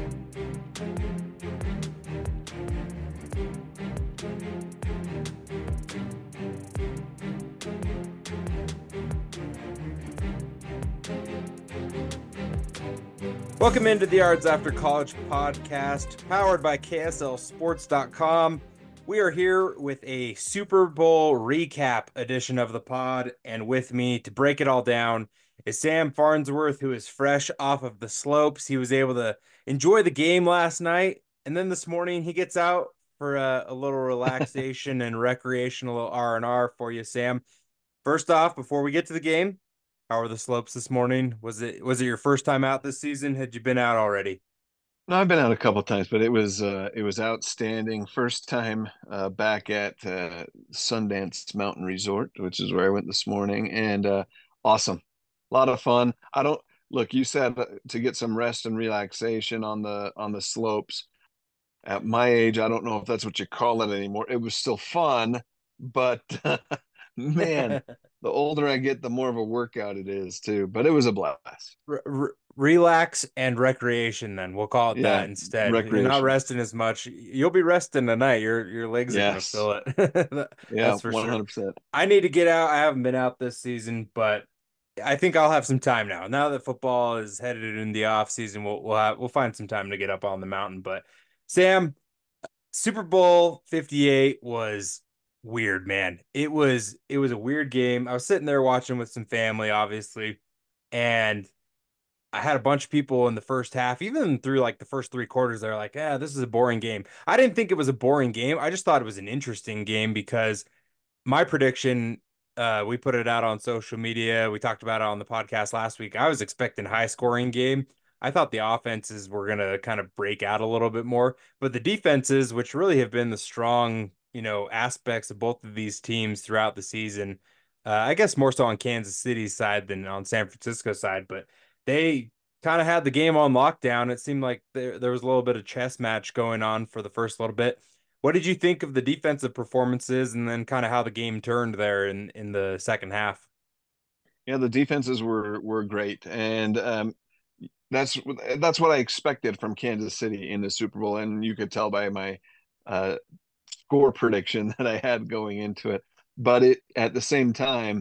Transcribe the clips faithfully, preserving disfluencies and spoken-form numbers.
Welcome into the Yards After College podcast, powered by K S L Sports dot com. We are here with a Super Bowl recap edition of the pod, and with me to break it all down is Sam Farnsworth, who is fresh off of the slopes. He was able to enjoy the game last night, and then this morning he gets out for a, a little relaxation and recreational R and R for you, Sam. First off, before we get to the game, how are the slopes this morning? Was it was it your first time out this season? Had you been out already? No, I've been out a couple times, but it was uh, it was outstanding. First time uh, back at uh, Sundance Mountain Resort, which is where I went this morning, and uh, awesome, a lot of fun. I don't look. You said to get some rest and relaxation on the on the slopes. At my age, I don't know if that's what you call it anymore. It was still fun, but man, the older I get, the more of a workout it is too. But it was a blast. Re- re- relax and recreation, then we'll call it that Yeah, instead. You're not recreation. resting as much. You'll be resting tonight. Your your legs are gonna Yes. feel it. Yeah, That's for sure. one hundred percent. I need to get out. I haven't been out this season, but I think I'll have some time now. Now that football is headed in the off season, we'll we'll have, we'll find some time to get up on the mountain. But Sam, Super Bowl fifty-eight was weird, man. It was it was a weird game. I was sitting there watching with some family, obviously, and I had a bunch of people in the first half, even through like the first three quarters, they're like, "Yeah, this is a boring game." I didn't think it was a boring game. I just thought it was an interesting game because my prediction, uh, we put it out on social media. We talked about it on the podcast last week. I was expecting high scoring game. I thought the offenses were going to kind of break out a little bit more, but the defenses, which really have been the strong, you know, aspects of both of these teams throughout the season, uh, I guess more so on Kansas City's side than on San Francisco's side, but they kind of had the game on lockdown. It seemed like there, there was a little bit of chess match going on for the first little bit. What did you think of the defensive performances and then kind of how the game turned there in in the second half? Yeah, the defenses were were great, and um, that's that's what I expected from Kansas City in the Super Bowl, and you could tell by my uh, score prediction that I had going into it. But it at the same time,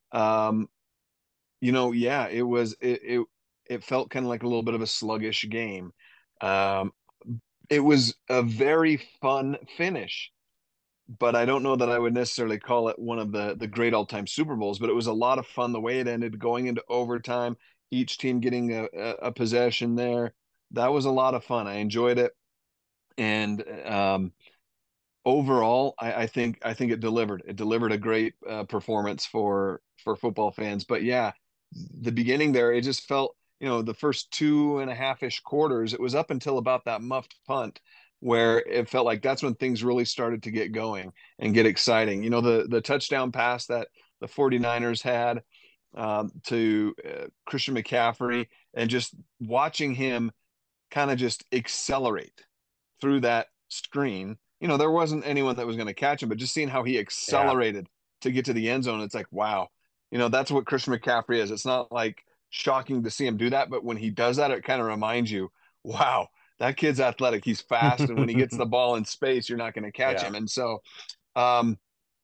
um, you know, yeah, it was it it, it felt kind of like a little bit of a sluggish game. Um, it was a very fun finish, but I don't know that I would necessarily call it one of the the great all time Super Bowls. But it was a lot of fun the way it ended, going into overtime, each team getting a, a, a possession there. That was a lot of fun. I enjoyed it, and um, overall, I, I think I think it delivered. It delivered a great uh, performance for for football fans. But yeah, the beginning there, it just felt, you know, the first two and a half ish quarters, it was up until about that muffed punt where it felt like that's when things really started to get going and get exciting. You know, the the touchdown pass that the 49ers had um, to uh, Christian McCaffrey, and just watching him kind of just accelerate through that screen. You know, there wasn't anyone that was going to catch him, but just seeing how he Yeah. accelerated to get to the end zone, it's like, wow, you know, that's what Christian McCaffrey is. It's not like shocking to see him do that, but when he does that, it kind of reminds you, wow, that kid's athletic. He's fast. And when he gets the ball in space, you're not going to catch Yeah. him. And so, um,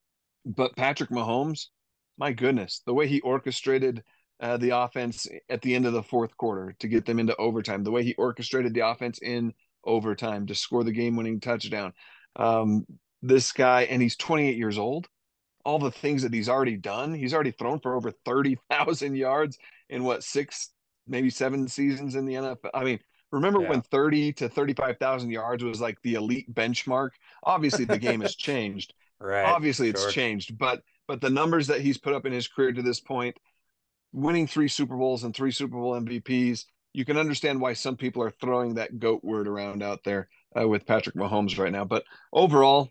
but Patrick Mahomes, my goodness, the way he orchestrated uh, the offense at the end of the fourth quarter to get them into overtime, the way he orchestrated the offense in overtime to score the game-winning touchdown. Um, this guy, and he's twenty-eight years old. All the things that he's already done, he's already thrown for over thirty thousand yards in what, six, maybe seven seasons in the N F L. I mean, remember when Yeah. thirty to thirty-five thousand yards was like the elite benchmark? Obviously, the game has changed. Right. Obviously, it's Sure. changed, but but the numbers that he's put up in his career to this point, winning three Super Bowls and three Super Bowl M V Ps, you can understand why some people are throwing that GOAT word around out there uh, with Patrick Mahomes right now. But overall,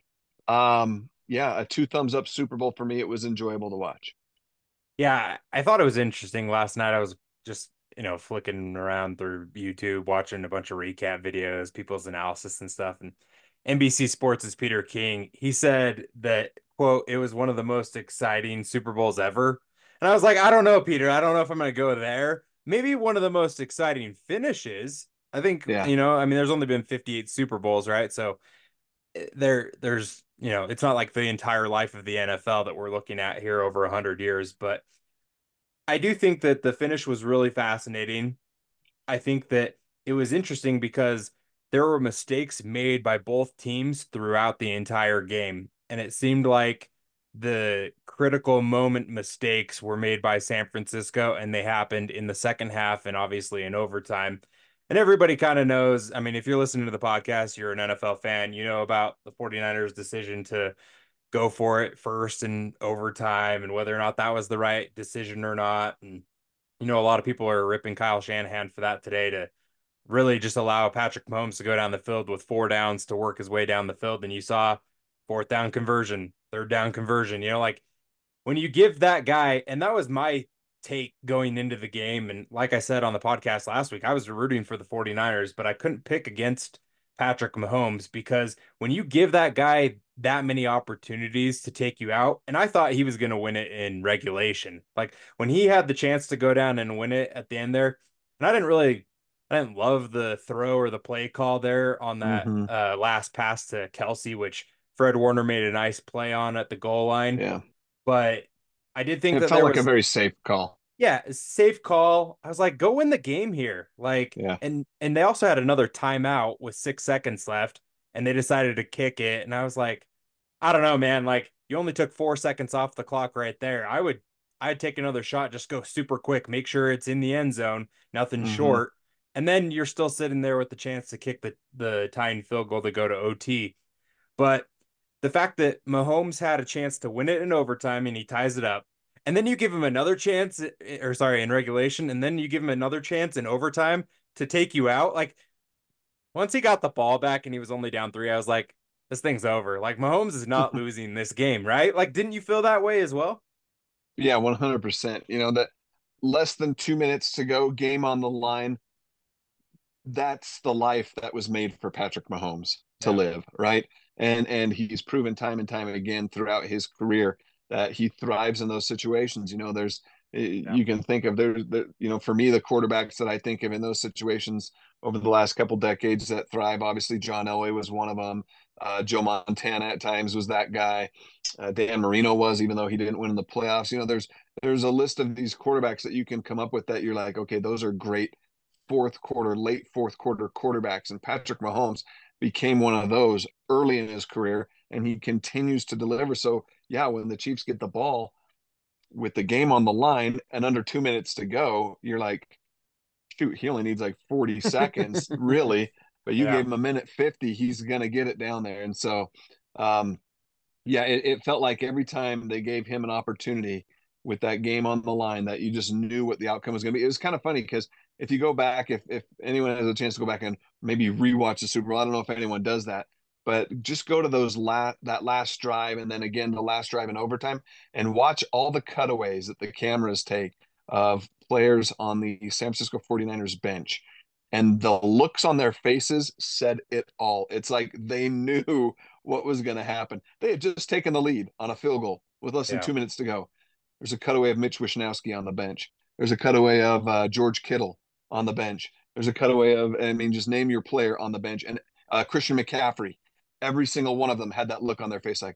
um, yeah, a two thumbs up Super Bowl for me. It was enjoyable to watch. Yeah, I thought it was interesting last night. I was just, you know, flicking around through YouTube, watching a bunch of recap videos, people's analysis and stuff. And N B C Sports' Peter King, he said that, quote, it was one of the most exciting Super Bowls ever. And I was like, I don't know, Peter. I don't know if I'm going to go there. Maybe one of the most exciting finishes, I think, Yeah. you know, I mean, there's only been fifty-eight Super Bowls, right? So eh, there, there's, you know, it's not like the entire life of the N F L that we're looking at here over a hundred years, but I do think that the finish was really fascinating. I think that it was interesting because there were mistakes made by both teams throughout the entire game. And it seemed like the critical moment mistakes were made by San Francisco and they happened in the second half and obviously in overtime. And everybody kind of knows, I mean, if you're listening to the podcast, you're an N F L fan, you know about the 49ers decision to go for it first in overtime and whether or not that was the right decision or not. And you know, a lot of people are ripping Kyle Shanahan for that today to really just allow Patrick Mahomes to go down the field with four downs to work his way down the field. And you saw fourth down conversion, third down conversion, you know, like when you give that guy, and that was my take going into the game. And like I said on the podcast last week, I was rooting for the 49ers, but I couldn't pick against Patrick Mahomes because when you give that guy that many opportunities to take you out, and I thought he was going to win it in regulation. Like when he had the chance to go down and win it at the end there, and I didn't really, I didn't love the throw or the play call there on that Hmm. uh, last pass to Kelsey, which Fred Warner made a nice play on at the goal line. Yeah. But I did think It that felt there like a was, very safe call. yeah, safe call. I was like, go win the game here. Like, Yeah. and and they also had another timeout with six seconds left, and they decided to kick it. And I was like, I don't know, man. Like, you only took four seconds off the clock right there. I would, I'd take another shot, just go super quick, make sure it's in the end zone, nothing Hmm. short, and then you're still sitting there with the chance to kick the the tying field goal to go to O T. But the fact that Mahomes had a chance to win it in overtime and he ties it up, and then you give him another chance, or sorry, in regulation, and then you give him another chance in overtime to take you out. Like once he got the ball back and he was only down three, I was like, this thing's over. Like Mahomes is not losing this game, right? Like, didn't you feel that way as well? Yeah, one hundred percent. You know, that less than two minutes to go, game on the line. That's the life that was made for Patrick Mahomes to Yeah. live, right? And and he's proven time and time again throughout his career that he thrives in those situations. You know, there's Yeah. you can think of there's the you know for me the quarterbacks that I think of in those situations over the last couple decades that thrive. Obviously, John Elway was one of them. Uh, Joe Montana at times was that guy. Uh, Dan Marino was, even though he didn't win in the playoffs. You know, there's there's a list of these quarterbacks that you can come up with that you're like, okay, those are great fourth quarter, late fourth quarter quarterbacks. And Patrick Mahomes became one of those early in his career, and he continues to deliver. So, yeah, when the Chiefs get the ball with the game on the line and under two minutes to go, you're like, shoot, he only needs like forty seconds, really. But you Yeah. gave him a minute fifty, he's going to get it down there. And so, um, yeah, it, it felt like every time they gave him an opportunity with that game on the line that you just knew what the outcome was going to be. It was kind of funny because if you go back, if, if anyone has a chance to go back and maybe rewatch the Super Bowl, I don't know if anyone does that, but just go to those last that last drive and then again the last drive in overtime and watch all the cutaways that the cameras take of players on the San Francisco 49ers bench. And the looks on their faces said it all. It's like they knew what was going to happen. They had just taken the lead on a field goal with less than Yeah. two minutes to go. There's a cutaway of Mitch Wishnowsky on the bench. There's a cutaway of uh, George Kittle on the bench. There's a cutaway of, I mean, just name your player on the bench. And uh, Christian McCaffrey, every single one of them had that look on their face like,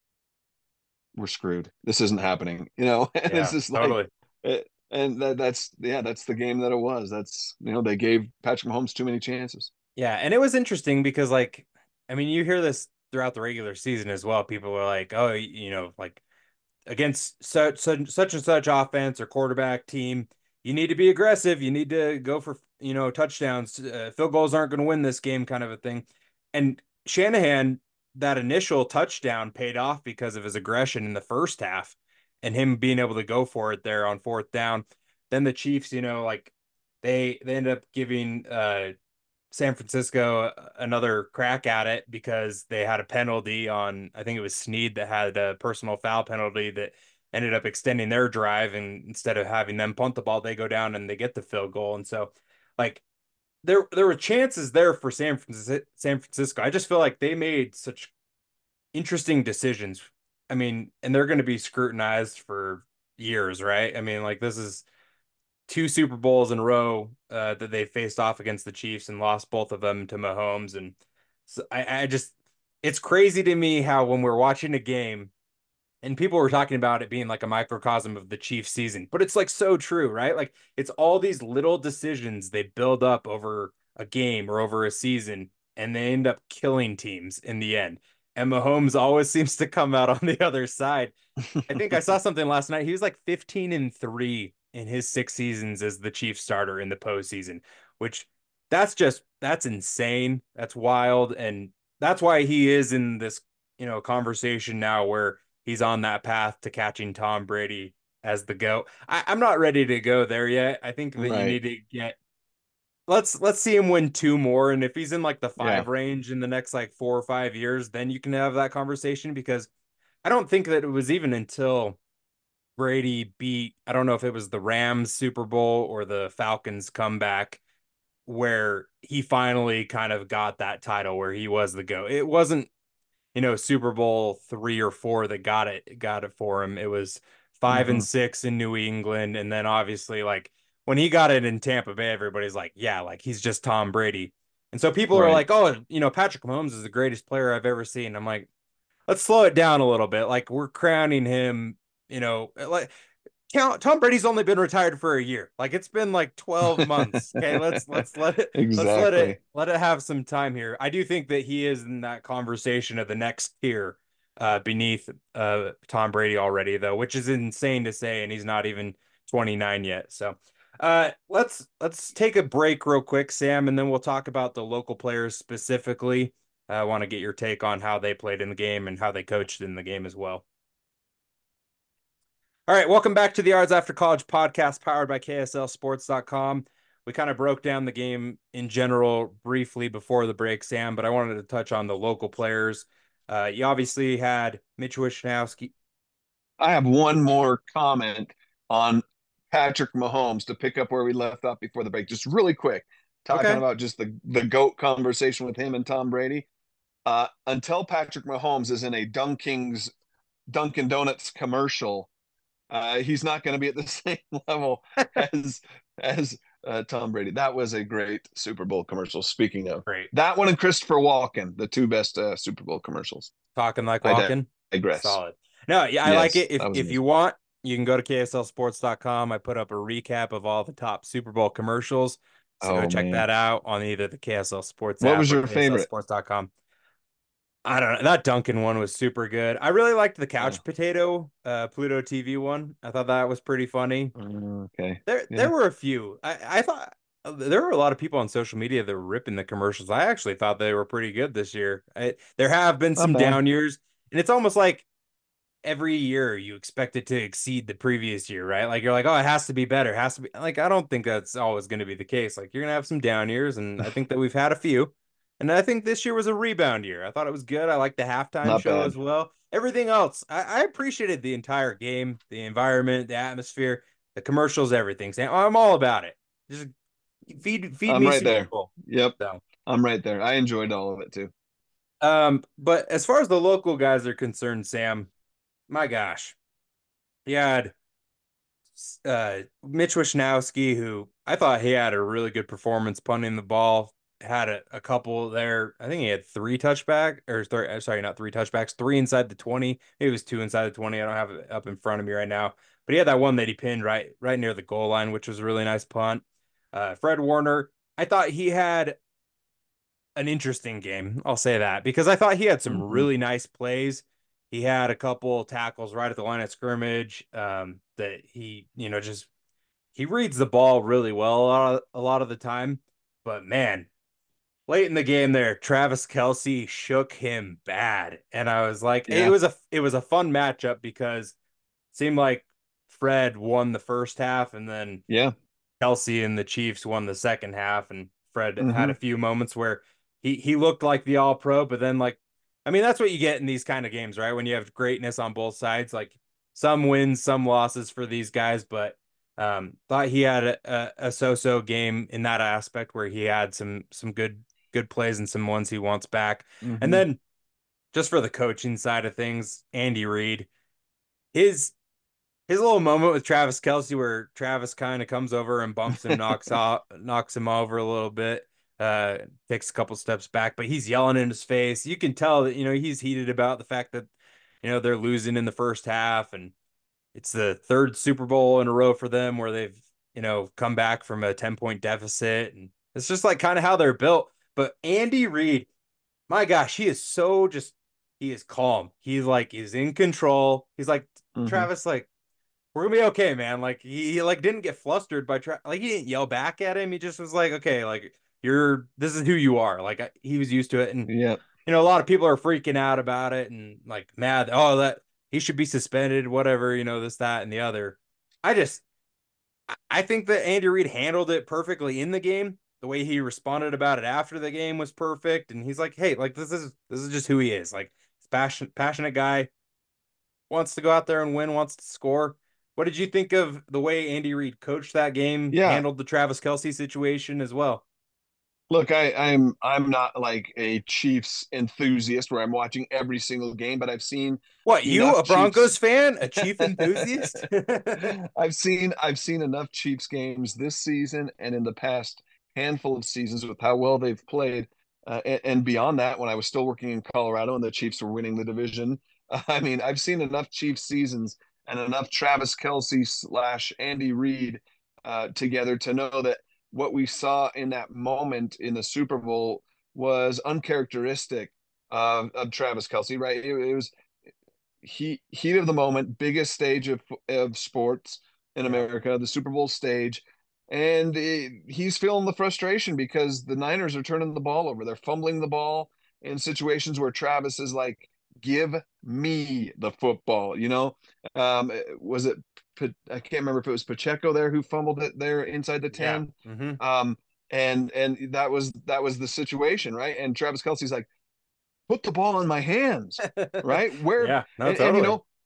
we're screwed. This isn't happening, you know? And it's Yeah. just like, Totally. it, and that, that's, yeah, that's the game that it was. That's, you know, they gave Patrick Mahomes too many chances. Yeah. And it was interesting because, like, I mean, you hear this throughout the regular season as well. People are like, oh, you know, like against such such such and such offense or quarterback team, you need to be aggressive. You need to go for you know touchdowns. Uh, field goals aren't going to win this game, kind of a thing. And Shanahan, that initial touchdown paid off because of his aggression in the first half and him being able to go for it there on fourth down. Then the Chiefs, you know, like they they end up giving uh San Francisco another crack at it because they had a penalty on, I think it was Snead that had a personal foul penalty that ended up extending their drive. And instead of having them punt the ball, they go down and they get the field goal. And so, like, there there were chances there for San Francisco. San Francisco. I just feel like they made such interesting decisions. I mean, and they're going to be scrutinized for years, right? I mean, like this is two Super Bowls in a row uh, that they faced off against the Chiefs and lost both of them to Mahomes. And so I, I just, it's crazy to me how when we're watching a game and people were talking about it being like a microcosm of the Chiefs season, but it's like so true, right? Like it's all these little decisions they build up over a game or over a season, and they end up killing teams in the end. And Mahomes always seems to come out on the other side. I think I saw something last night. He was like fifteen and three in his six seasons as the Chiefs starter in the postseason, which that's just that's insane. That's wild. And that's why he is in this, you know, conversation now where he's on that path to catching Tom Brady as the GOAT. I, I'm not ready to go there yet. I think that you Right. need to get let's let's see him win two more. And if he's in like the Yeah. five range in the next like four or five years, then you can have that conversation because I don't think that it was even until Brady beat, I don't know if it was the Rams Super Bowl or the Falcons comeback where he finally kind of got that title where he was the GOAT. It wasn't, you know, Super Bowl three or four that got it got it for him. It was five and Hmm. six in New England. And then obviously like when he got it in Tampa Bay, everybody's like, yeah, like he's just Tom Brady. And so people are Right. like, oh, you know, Patrick Mahomes is the greatest player I've ever seen. I'm like, let's slow it down a little bit. Like we're crowning him, you know, like Tom Brady's only been retired for a year. Like it's been like twelve months. Okay, let's let's let it let's let it Exactly. let it have some time here. I do think that he is in that conversation of the next tier uh beneath uh Tom Brady already though, which is insane to say and he's not even twenty-nine yet. So, uh let's let's take a break real quick, Sam, and then we'll talk about the local players specifically. I want to get your take on how they played in the game and how they coached in the game as well. All right, welcome back to the Yards After College podcast powered by K S L Sports dot com. We kind of broke down the game in general briefly before the break, Sam, but I wanted to touch on the local players. Uh, you obviously had Mitch Wishnowsky. I have one more comment on Patrick Mahomes to pick up where we left off before the break, just really quick, talking Okay, about just the the GOAT conversation with him and Tom Brady. Uh, until Patrick Mahomes is in a Dunking's Dunkin' Donuts commercial, uh, he's not going to be at the same level as as uh, Tom Brady. That was a great Super Bowl commercial. Speaking of great. that one and Christopher Walken, the two best uh, Super Bowl commercials. Talking like I walking. digress. Solid. No, yeah, I like Yes, it. If that was if you amazing. want, you can go to K S L Sports dot com. I put up a recap of all the top Super Bowl commercials. So go Oh check man, that out on either the K S L Sports what app was or your K S L favorite? Sports dot com. I don't know. That Duncan one was super good. I really liked the Yeah. couch potato uh Pluto T V one. I thought that was pretty funny. Uh, okay. There there Yeah. were a few. I I thought uh, there were a lot of people on social media that were ripping the commercials. I actually thought they were pretty good this year. I, there have been Not some bad. down years, and it's almost like every year you expect it to exceed the previous year, right? Like you're like, oh, it has to be better. It has to be like I don't think that's always going to be the case. Like you're gonna have some down years, and I think that we've had a few. And I think this year was a rebound year. I thought it was good. I liked the halftime Not show bad. as well. Everything else, I, I appreciated the entire game, the environment, the atmosphere, the commercials, everything. Sam, I'm all about it. Just feed feed I'm me right Super there. Bowl. Yep. So, I'm right there. I enjoyed all of it too. um, but as far as the local guys are concerned, Sam, my gosh, he had uh, Mitch Wishnowsky, who I thought he had a really good performance punting the ball, had a, a couple there. I think he had three touchback or th uh, sorry, not three touchbacks, three inside the twenty. Maybe it was two inside the twenty. I don't have it up in front of me right now, but he had that one that he pinned right right near the goal line, which was a really nice punt. Uh, Fred Warner, I thought he had an interesting game. I'll say that because I thought he had some Hmm. really nice plays. He had a couple tackles right at the line of scrimmage um, that he, you know, just he reads the ball really well a lot of, a lot of the time. But man, late in the game there, Travis Kelce shook him bad, and I was like, it Yeah. was a it was a fun matchup because it seemed like Fred won the first half, and then Yeah. Kelsey and the Chiefs won the second half, and Fred had a Hmm. few moments where he he looked like the all pro, but then like I mean that's what you get in these kind of games, right? When you have greatness on both sides, like some wins, some losses for these guys, but um thought he had a, a, a so-so game in that aspect where he had some some good good plays and some ones he wants back. And Hmm. then just for the coaching side of things, Andy Reid, his his little moment with Travis Kelce where Travis kind of comes over and bumps him, knocks off, knocks him over a little bit, uh, takes a couple steps back, but he's yelling in his face. You can tell that, you know, he's heated about the fact that, you know, they're losing in the first half, and it's the third Super Bowl in a row for them where they've, you know, come back from a ten point deficit. And it's just like kind of how they're built. But Andy Reid, my gosh, he is so just, he is calm. He's like, he's in control. He's like, Mm-hmm. Travis, like, we're gonna be okay, man. Like he, he like didn't get flustered by Tra- like he didn't yell back at him. He just was like, okay, like you're this is who you are. Like I, he was used to it, and Yeah. you know a lot of people are freaking out about it and like mad. Oh, that he should be suspended, whatever. You know this, that, and the other. I just I think that Andy Reid handled it perfectly in the game. The way he responded about it after the game was perfect, and he's like, hey, like this is this is just who he is. Like passionate passionate guy, wants to go out there and win, wants to score. What did you think of the way Andy Reid coached that game, Yeah. handled the Travis Kelce situation as well? Look, I, I'm I'm not like a Chiefs enthusiast where I'm watching every single game, but I've seen What, you, enough a Chiefs. Broncos fan, a Chief enthusiast? I've seen I've seen enough Chiefs games this season and in the past handful of seasons with how well they've played, uh, and, and beyond that, when I was still working in Colorado and the Chiefs were winning the division. I mean, I've seen enough Chiefs seasons and enough Travis Kelce slash Andy Reid uh, together to know that what we saw in that moment in the Super Bowl was uncharacteristic of, of Travis Kelce. Right? It, it was heat heat of the moment, biggest stage of of sports in Yeah. America, the Super Bowl stage, and it, he's feeling the frustration because the Niners are turning the ball over. They're fumbling the ball in situations where Travis is like, "Give me the football." You know, um, was it? I can't remember if it was Pacheco there who fumbled it there inside the Yeah. ten. Mm-hmm. Um, and and that was that was the situation, right? And Travis Kelsey's like, put the ball in my hands, right? Where Yeah. No, and, and you totally. know,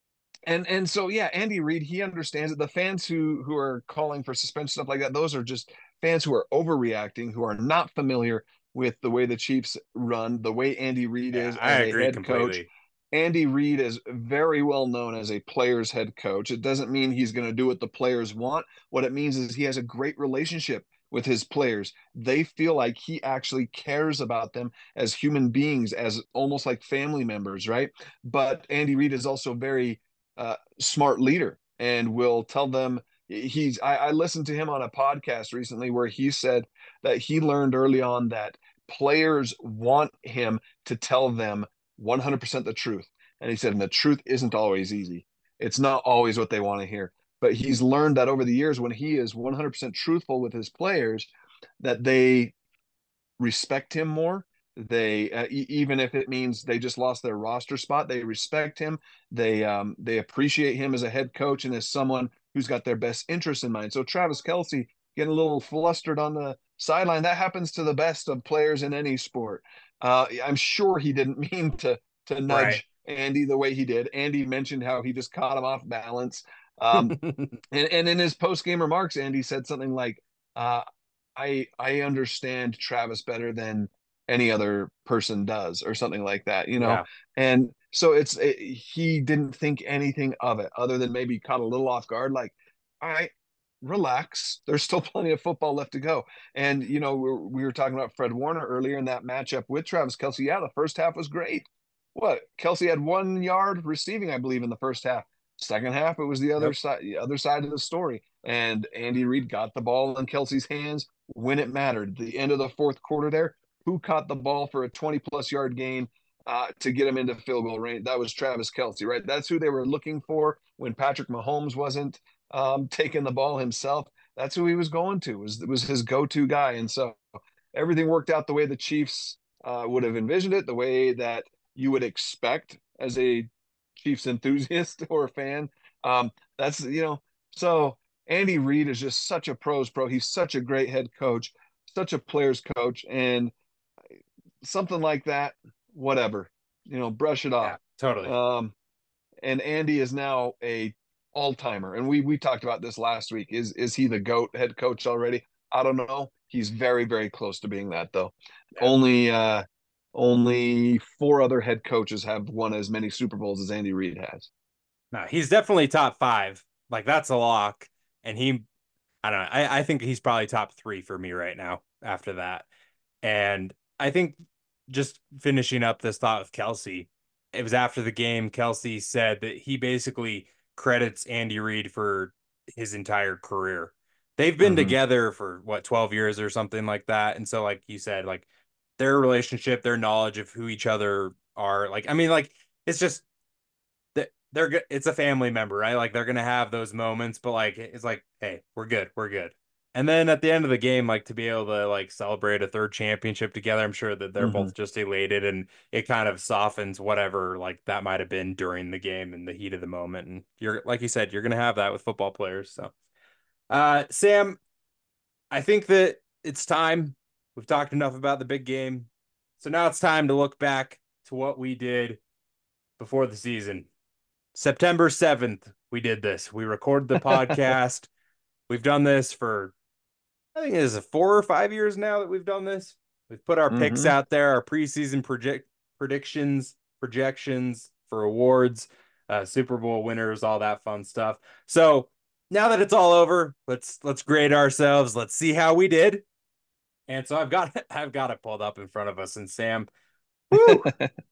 and and so yeah, Andy Reid, he understands it. The fans who who are calling for suspension stuff like that, those are just fans who are overreacting, who are not familiar with the way the Chiefs run, the way Andy Reid Yeah, is I as a agree head coach. completely. Andy Reid is very well known as a player's head coach. It doesn't mean he's going to do what the players want. What it means is he has a great relationship with his players. They feel like he actually cares about them as human beings, as almost like family members, right? But Andy Reid is also very uh, smart leader and will tell them he's I, I listened to him on a podcast recently where he said that he learned early on that players want him to tell them one hundred percent the truth. And he said, and the truth isn't always easy. It's not always what they want to hear. But he's learned that over the years, when he is one hundred percent truthful with his players, that they respect him more. They uh, e- even if it means they just lost their roster spot, they respect him. They um, they appreciate him as a head coach and as someone who's got their best interests in mind. So Travis Kelsey getting a little flustered on the sideline, that happens to the best of players in any sport. Uh, I'm sure he didn't mean to to Right. nudge Andy the way he did. Andy mentioned how he just caught him off balance. Um, and, and in his post game remarks, Andy said something like, uh, I I understand Travis better than any other person does, or something like that, you know. Yeah. And so it's it, he didn't think anything of it other than maybe caught a little off guard, like, all right, relax. There's still plenty of football left to go. And you know, we were, we were talking about Fred Warner earlier in that matchup with Travis Kelsey. Yeah, the first half was great. What, Kelsey had one yard receiving, I believe, in the first half. Second half, it was the other Yep. side, the other side of the story. And Andy Reid got the ball in Kelsey's hands when it mattered. The end of the fourth quarter there, who caught the ball for a twenty plus yard gain uh, to get him into field goal range? That was Travis Kelsey, right? That's who they were looking for when Patrick Mahomes wasn't um, taking the ball himself. That's who he was going to. Was was his go to guy, and so everything worked out the way the Chiefs uh, would have envisioned it, the way that you would expect as a Chiefs enthusiast or a fan. Um, that's you know, so Andy Reid is just such a pros pro. He's such a great head coach, such a players coach, and something like that, whatever, you know, brush it Yeah. off. Totally. Um, and Andy is now a all timer, and we we talked about this last week. Is is he the GOAT head coach already? I don't know. He's very very close to being that though. Yeah. Only uh, only four other head coaches have won as many Super Bowls as Andy Reid has. No, he's definitely top five. Like that's a lock. And he, I don't know. I, I think he's probably top three for me right now after that. And I think just finishing up this thought with Kelsey, it was after the game. Kelsey said that he basically credits Andy Reid for his entire career. They've been Hmm. together for what, twelve years or something like that. And so, like you said, like their relationship, their knowledge of who each other are, like, I mean, like, it's just that they're it's a family member, right? Like they're gonna have those moments, but like it's like, hey, we're good, we're good. And then at the end of the game, like to be able to like celebrate a third championship together, I'm sure that they're Hmm. both just elated, and it kind of softens whatever like that might have been during the game and the heat of the moment. And you're like you said, you're gonna have that with football players. So, uh, Sam, I think that it's time. We've talked enough about the big game, so now it's time to look back to what we did before the season. September seventh, we did this. We recorded the podcast. We've done this for, I think it is four or five years now that we've done this. We've put our picks Hmm. out there, our preseason project predictions, projections for awards, uh, Super Bowl winners, all that fun stuff. So now that it's all over, let's let's grade ourselves. Let's see how we did. And so I've got I've got it pulled up in front of us. And Sam, whoo,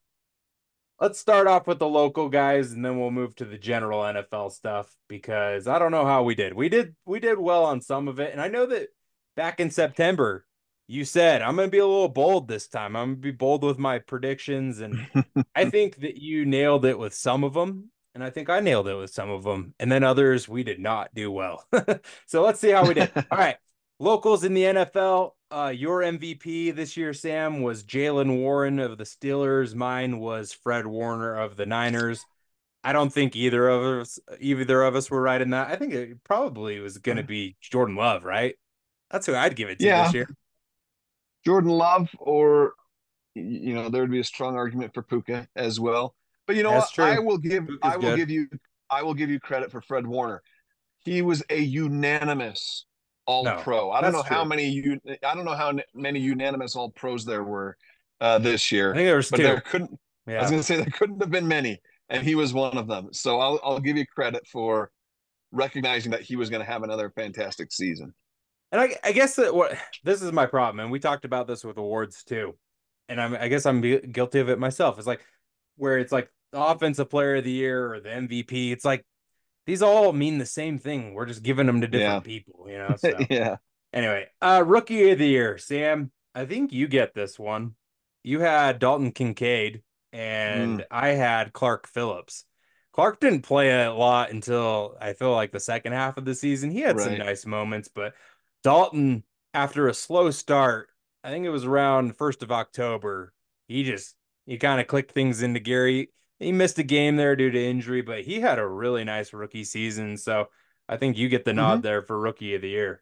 let's start off with the local guys and then we'll move to the general N F L stuff because I don't know how we did. We did we did well on some of it. And I know that back in September you said I'm going to be a little bold this time. I'm going to be bold with my predictions and I think that you nailed it with some of them and I think I nailed it with some of them and then others we did not do well. So let's see how we did. All right. Locals in the N F L, uh, your M V P this year, Sam, was Jaylen Warren of the Steelers. Mine was Fred Warner of the Niners. I don't think either of us, either of us were right in that. I think it probably was going to be Jordan Love, right? That's who I'd give it to Yeah, this year. Jordan Love, or you know, there would be a strong argument for Puka as well. But you know That's what? I true. will give Luke is I will good. give you I will give you credit for Fred Warner. He was a unanimous All No, Pro. I don't that's know how true. many I don't know how many unanimous All Pros there were uh, this I year, think there was but there two. couldn't. I was Yeah. going to say there couldn't have been many, and he was one of them. So I'll I'll give you credit for recognizing that he was going to have another fantastic season. And I, I guess that what this is my problem, and we talked about this with awards too. And I'm, I guess I'm guilty of it myself. It's like where it's like the offensive player of the year or the M V P. It's like these all mean the same thing. We're just giving them to Yeah, different people, you know? So yeah. anyway, uh, rookie of the year, Sam, I think you get this one. You had Dalton Kincaid Mm, and I had Clark Phillips. Clark didn't play a lot until I feel like the second half of the season. He had some right. nice moments, but Dalton, after a slow start, I think it was around first of October, he just he kind of clicked things into Gary. He missed a game there due to injury, but he had a really nice rookie season. So I think you get the Hmm. nod there for rookie of the year.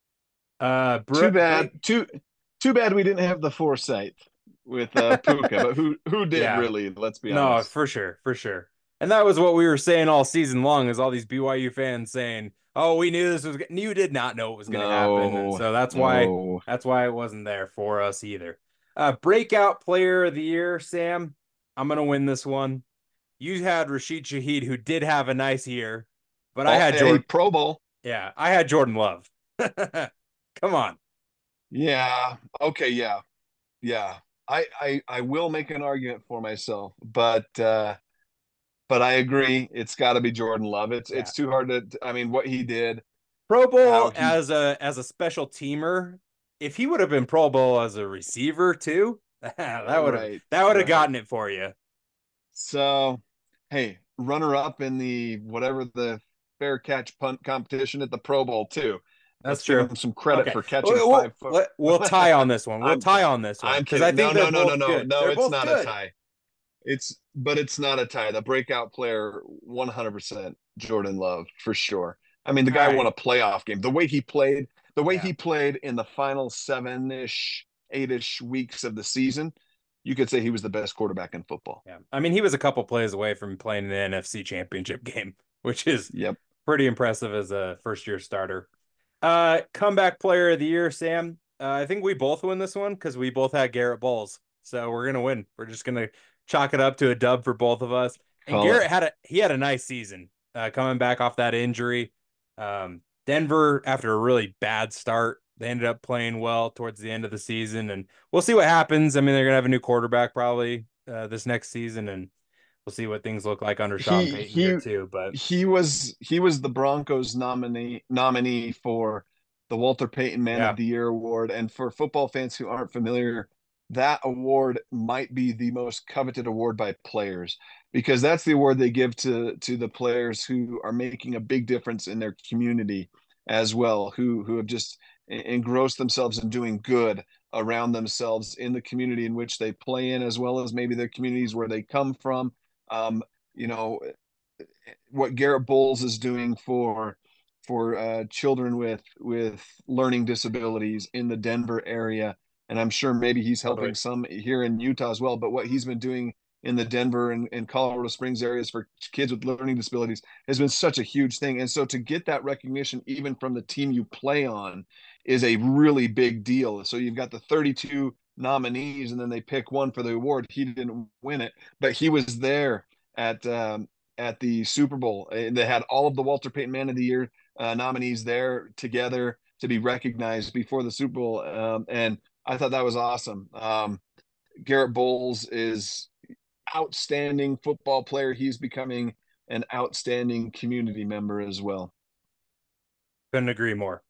Uh, Too Br- bad. break. Too too bad we didn't have the foresight with uh, Puka, but who who did Yeah, really? Let's be no, honest. for sure, for sure. And that was what we were saying all season long is all these B Y U fans saying, "Oh, we knew this was you did not know it was going to happen." And No, so that's why no. that's why it wasn't there for us either. Uh breakout player of the year, Sam. I'm going to win this one. You had Rashid Shaheed who did have a nice year, but I Oh, had hey, Jordan Pro Bowl. yeah, I had Jordan Love. Come on. Yeah. Okay. Yeah. Yeah. I, I I will make an argument for myself, but uh, but I agree. It's got to be Jordan Love. It's Yeah. it's too hard to. I mean, what he did, Pro how Bowl he. as a as a special teamer. If he would have been Pro Bowl as a receiver too, that would have Right. that would have Right. gotten it for you. So, hey, runner up in the whatever the fair catch punt competition at the Pro Bowl too. That's Let's give true. him some credit Okay, for catching a we'll five foot. we'll, we'll tie on this one. We'll I'm tie on this one I'm because I kidding. think No, they're no, no, no, both no, good. no. They're It's both not a good. tie. It's but it's not a tie. The breakout player, one hundred percent Jordan Love for sure. I mean, the All guy won right. a playoff game. The way he played, the way Yeah. he played in the final seven-ish, eight-ish weeks of the season, you could say he was the best quarterback in football. Yeah. I mean, he was a couple plays away from playing in the N F C Championship game, which is Yep. pretty impressive as a first year starter. Uh, comeback player of the year, Sam. Uh, I think we both win this one because we both had Garrett Bowles. So we're gonna win. We're just gonna chalk it up to a dub for both of us. And Call it. Garrett had a he had a nice season uh, coming back off that injury. Um, Denver, after a really bad start, they ended up playing well towards the end of the season, and we'll see what happens. I mean, they're gonna have a new quarterback probably uh, this next season, and we'll see what things look like under Sean He Payton here he too. But he was he was the Broncos nominee nominee for the Walter Payton Man yeah, of the Year award. And for football fans who aren't familiar, that award might be the most coveted award by players, because that's the award they give to to the players who are making a big difference in their community as well, who who have just engrossed themselves in doing good around themselves in the community in which they play in, as well as maybe the communities where they come from. Um, you know, what Garrett Bowles is doing for for uh, children with with learning disabilities in the Denver area, and I'm sure maybe he's totally. helping some here in Utah as well. But what he's been doing in the Denver and, and Colorado Springs areas for kids with learning disabilities has been such a huge thing. And so to get that recognition, even from the team you play on, is a really big deal. So you've got the thirty-two nominees, and then they pick one for the award. He didn't win it, but he was there at um, at the Super Bowl. They had all of the Walter Payton Man of the Year uh, nominees there together to be recognized before the Super Bowl, um, and I thought that was awesome. Um, Garrett Bowles is outstanding football player. He's becoming an outstanding community member as well. Couldn't agree more.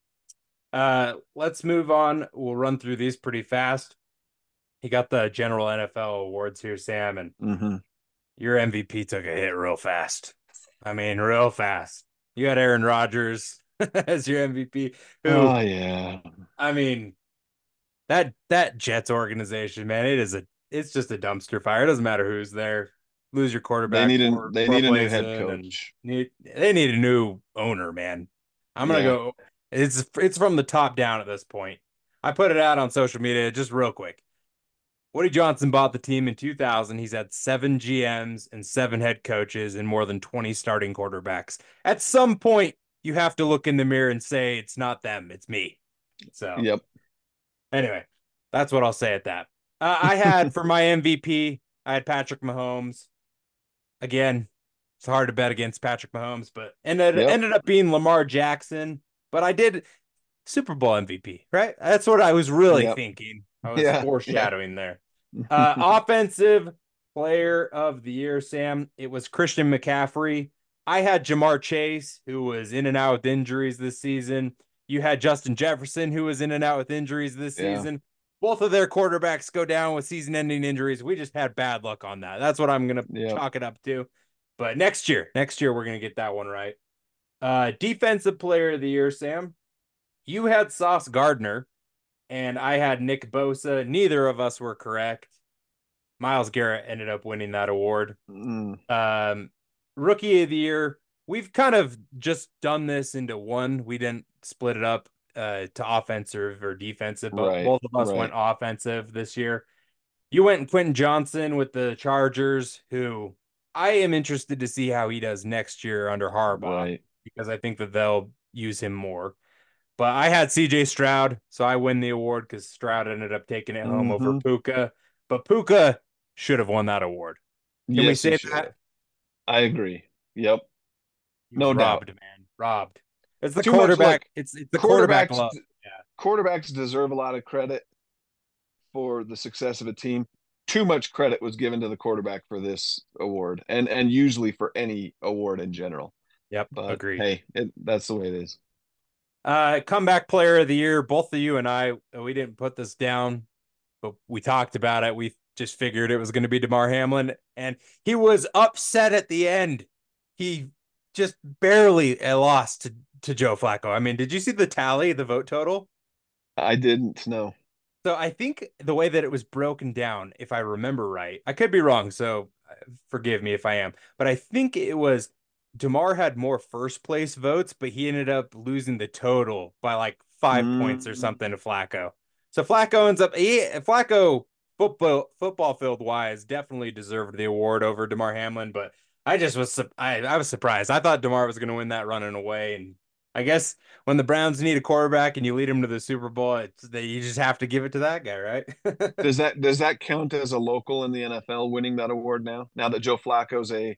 Uh, let's move on. We'll run through these pretty fast. He got the general N F L awards here, Sam, and Mm-hmm. your M V P took a hit real fast. I mean, real fast. You had Aaron Rodgers as your M V P, who, Oh yeah, I mean, that that Jets organization, man, it is a it's just a dumpster fire. It doesn't matter who's there. Lose your they quarterback need a four they four need a new plays head in, and coach. need, they need a new owner, man. I'm gonna Yeah, go. It's it's from the top down at this point. I put it out on social media just real quick. Woody Johnson bought the team in two thousand. He's had seven G Ms and seven head coaches and more than twenty starting quarterbacks. At some point, you have to look in the mirror and say, it's not them, it's me. So, yep. anyway, that's what I'll say at that. Uh, I had for my M V P, I had Patrick Mahomes. Again, it's hard to bet against Patrick Mahomes, but ended, Yep. ended up being Lamar Jackson. But I did Super Bowl M V P, right? That's what I was really Yep. thinking. I was Yeah. Yeah. foreshadowing there. Uh, offensive player of the year, Sam. It was Christian McCaffrey. I had Jamar Chase, who was in and out with injuries this season. You had Justin Jefferson, who was in and out with injuries this Yeah. season. Both of their quarterbacks go down with season ending injuries. We just had bad luck on that. That's what I'm going to Yep. chalk it up to. But next year, next year, we're going to get that one right. Uh, defensive player of the year, Sam. You had Sauce Gardner, and I had Nick Bosa. Neither of us were correct. Myles Garrett ended up winning that award. Mm. Um, Rookie of the year, we've kind of just done this into one. We didn't split it up uh, to offensive or defensive, but Right. both of us went Right. offensive this year. You went Quentin Johnson with the Chargers, who I am interested to see how he does next year under Harbaugh, Right. because I think that they'll use him more. But I had C J Stroud, so I win the award because Stroud ended up taking it home over Mm-hmm. Puka. But Puka should have won that award. Can we Yes, he say should that? have. I agree. Yep. He was No doubt. robbed, man. Robbed. It's the Too much quarterback. look, It's it's the quarterback quarterbacks love. Yeah. quarterbacks deserve a lot of credit for the success of a team. Too much credit was given to the quarterback for this award, and and usually for any award in general. Yep. But Agreed. hey, it, that's the way it is. Uh, comeback player of the year. Both of you and I, we didn't put this down, but we talked about it. We just figured it was going to be Damar Hamlin, and he was upset at the end. He just barely lost to, to Joe Flacco. I mean, did you see the tally, the vote total? I didn't know. So I think the way that it was broken down, if I remember right, I could be wrong, so uh, forgive me if I am, but I think it was Damar had more first place votes, but he ended up losing the total by like five points or Mm, something to Flacco. So Flacco ends up he Flacco football football field wise definitely deserved the award over Damar Hamlin, but I just was I I was surprised. I thought Damar was going to win that running away, and I guess when the Browns need a quarterback and you lead them to the Super Bowl, it's they, you just have to give it to that guy, right? does that does that count as a local in the N F L winning that award now? Now that Joe Flacco's a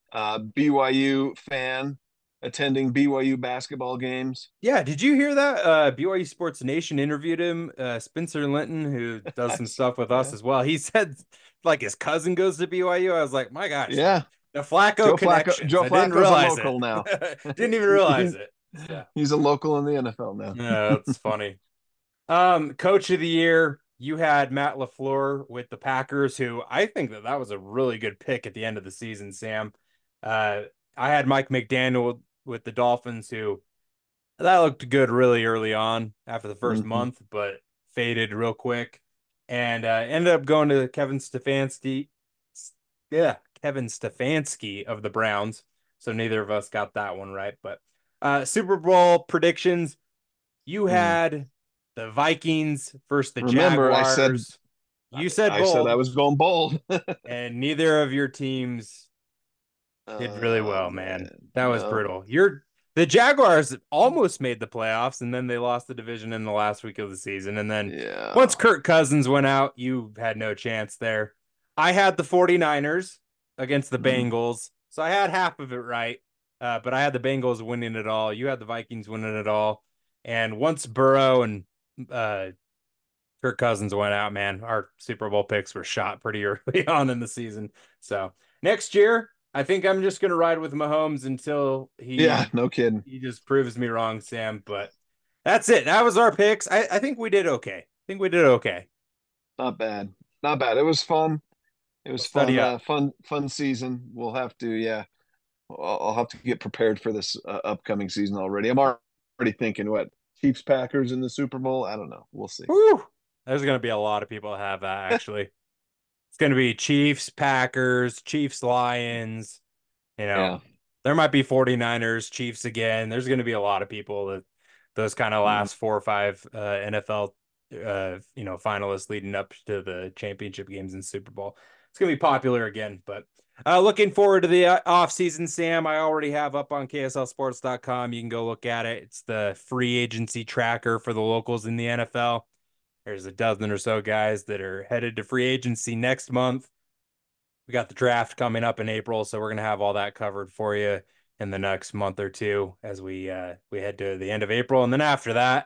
uh, B Y U fan attending B Y U basketball games. Yeah, did you hear that? Uh, B Y U Sports Nation interviewed him, uh, Spencer Linton, who does some stuff with us Yeah. as well. He said like his cousin goes to B Y U. I was like, my gosh, the, Yeah. the Flacco Joe Flacco connections. Joe I didn't Flacco's a realize it. local now. Didn't even realize it. So, He's a local in the N F L now. yeah, that's funny. Um, Coach of the year, you had Matt LaFleur with the Packers, who I think that that was a really good pick at the end of the season, Sam. Uh, I had Mike McDaniel with the Dolphins, who that looked good really early on after the first Mm-hmm. month, but faded real quick. And uh, ended up going to Kevin Stefanski. Yeah, Kevin Stefanski of the Browns. So neither of us got that one right. But uh, Super Bowl predictions. You Mm. had the Vikings versus the Remember, I said Jaguars. You said I said I bold, was going bold. and neither of your teams did really Oh well, man. man, That was no. brutal. You're the Jaguars almost made the playoffs, and then they lost the division in the last week of the season. And then once Yeah. Kirk Cousins went out, you had no chance there. I had the 49ers against the Mm. Bengals, so I had half of it right. Uh, but I had the Bengals winning it all. You had the Vikings winning it all. And once Burrow and uh, Kirk Cousins went out, man, our Super Bowl picks were shot pretty early on in the season. So next year, I think I'm just gonna ride with Mahomes until Yeah, he no kidding. he just proves me wrong, Sam. But that's it. That was our picks. I, I think we did okay. I think we did okay. Not bad. Not bad. It was fun. It We'll was study fun. Uh, up. fun. Fun season. We'll have to. Yeah. I'll, I'll have to get prepared for this uh, upcoming season already. I'm already thinking what Chiefs Packers in the Super Bowl. I don't know. We'll see. Whew. There's gonna be a lot of people that have that actually. It's gonna be Chiefs, Packers, Chiefs, Lions. You know, Yeah. there might be 49ers, Chiefs again. There's going to be a lot of people that those kind of Mm. last four or five uh, N F L, uh, you know, finalists leading up to the championship games and Super Bowl. It's going to be popular again. But uh, looking forward to the uh, off season, Sam. I already have up on K S L sports dot com. You can go look at it. It's the free agency tracker for the locals in the N F L. There's a dozen or so guys that are headed to free agency next month. We got the draft coming up in April, so we're gonna have all that covered for you in the next month or two as we uh we head to the end of April. And then after that,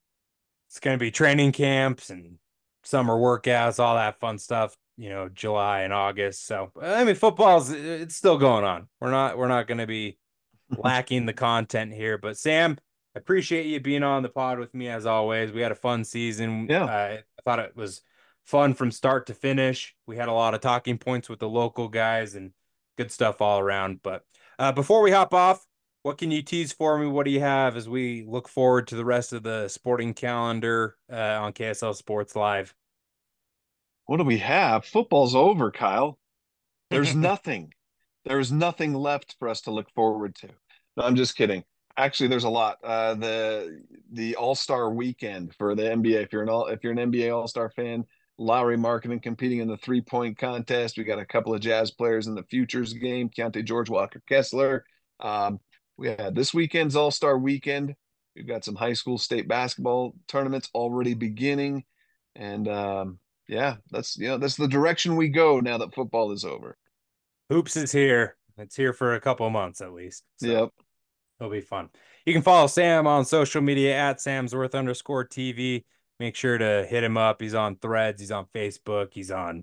it's gonna be training camps and summer workouts, all that fun stuff, you know, July and August. So I mean football's it's still going on. We're not we're not gonna be lacking the content here. But Sam, I appreciate you being on the pod with me as always. We had a fun season. Uh, Yeah. I thought it was fun from start to finish. We had a lot of talking points with the local guys and good stuff all around. But uh, before we hop off, what can you tease for me? What do you have as we look forward to the rest of the sporting calendar uh, on K S L Sports Live? What do we have? Football's over, Kyle. There's nothing. There's nothing left for us to look forward to. No, I'm just kidding. Actually, there's a lot. Uh, the the All Star Weekend for the N B A. If you're an all, if you're an N B A All Star fan, Lowry Marketing competing in the three point contest. We got a couple of Jazz players in the futures game. Keontae George, Walker Kessler. Um, we had this weekend's All Star Weekend. We've got some high school state basketball tournaments already beginning, and um, yeah, that's you know that's the direction we go now that football is over. Hoops is here. It's here for a couple of months at least. So Yep. it'll be fun. You can follow Sam on social media at Samsworth underscore T V. Make sure to hit him up. He's on Threads. He's on Facebook. He's on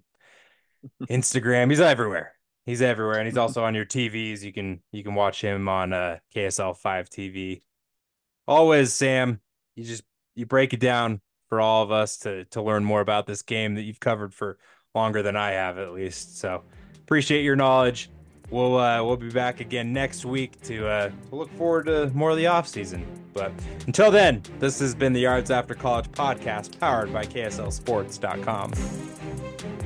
Instagram. He's everywhere. He's everywhere, and he's also on your T Vs. You can you can watch him on uh, K S L five T V. Always, Sam. You just you break it down for all of us to to learn more about this game that you've covered for longer than I have, at least. So appreciate your knowledge. We'll uh, we'll be back again next week to uh, to look forward to more of the off season. But until then, this has been the Yards After College podcast, powered by K S L Sports dot com.